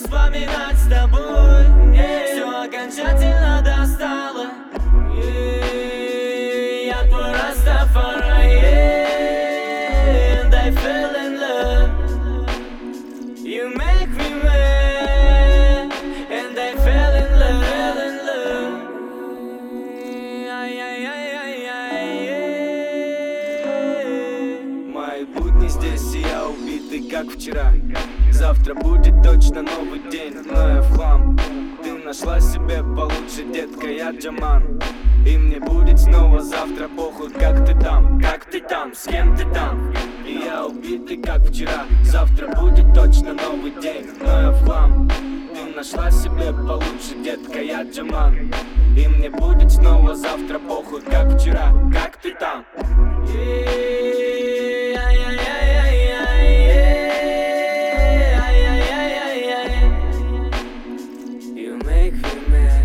вспоминать с тобой. Все окончательно достало. Я твой Растафари, and I fell in love. You make me mad, and I fell in love. Мои будни здесь, и я убитый, как вчера. Завтра будет точно новый день, но я в хлам. Ты нашла себе получше, детка, я Джаман. И мне будет снова завтра похуй, как ты там, с кем ты там. И я убитый, как вчера. Завтра будет точно новый день, но я в хлам. Ты нашла себе получше, детка, я Джаман. И мне будет снова завтра похуй, как вчера, как ты там. You make me mad.